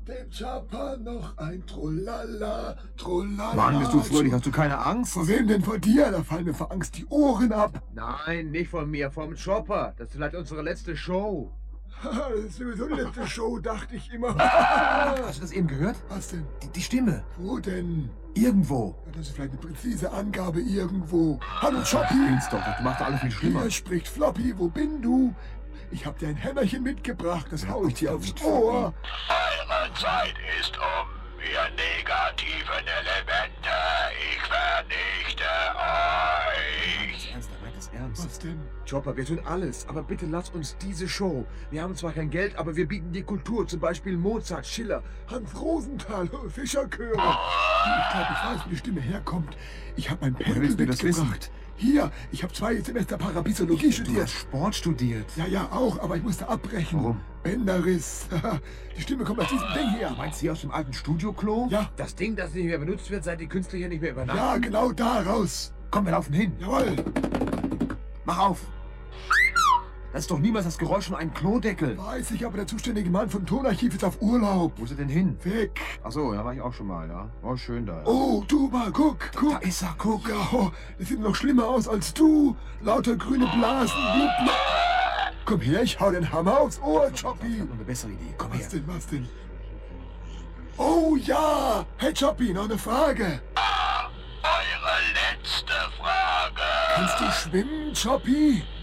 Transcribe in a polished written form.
dem Chopper noch ein Trullala, Trullala. Mann, bist du fröhlich, hast du keine Angst? Vor wem denn? Vor dir? Da fallen mir vor Angst die Ohren ab. Nein, nicht von mir, vom Chopper. Das ist vielleicht unsere letzte Show. Das ist sowieso die letzte Show, dachte ich immer. Hast du das eben gehört? Was denn? Die Stimme. Wo denn? Irgendwo. Ja, das ist vielleicht eine präzise Angabe irgendwo. Hallo, Choppy. Spinnst doch, das macht alles viel schlimmer. Hier spricht Floppy, wo bin du? Ich hab dir ein Hämmerchen mitgebracht, das hau ich dir aufs Ohr. Eure Zeit ist um, ihr negativen Elemente. Ich vernichte euch. Ernst, er meint das ernst. Was denn? Chopper, wir tun alles, aber bitte lass uns diese Show. Wir haben zwar kein Geld, aber wir bieten dir Kultur, zum Beispiel Mozart, Schiller. Hans Rosenthal, Fischerchöre. Ich glaube, ich weiß, wo die Stimme herkommt. Ich habe mein Pendel willst du das mitgebracht. Hier, ich habe 2 Semester Parapsychologie Du studiert. hast Sport studiert. Ja, auch, aber ich musste abbrechen. Warum? Bänderriss. Die Stimme kommt aus diesem Ding hier. Du meinst hier aus dem alten Studioklo? Ja. Das Ding, das nicht mehr benutzt wird, seit die Künstler hier nicht mehr übernachten? Ja, genau da raus. Komm, wir laufen hin. Jawohl. Mach auf. Das ist doch niemals das Geräusch von einem Klodeckel. Weiß ich, aber der zuständige Mann vom Tonarchiv ist auf Urlaub. Wo ist er denn hin? Weg. Achso, da war ich auch schon mal, ja. Oh, schön da. Oh, du mal, guck. Da ist er, guck. Ja, das sieht noch schlimmer aus als du. Lauter grüne Blasen. Blub, blub. Komm her, ich hau den Hammer aufs Ohr, Choppy. Ich hab noch eine bessere Idee. Komm her. Was denn? Oh ja! Hey Choppy, noch eine Frage. Eure letzte Frage. Kannst du schwimmen, Choppy?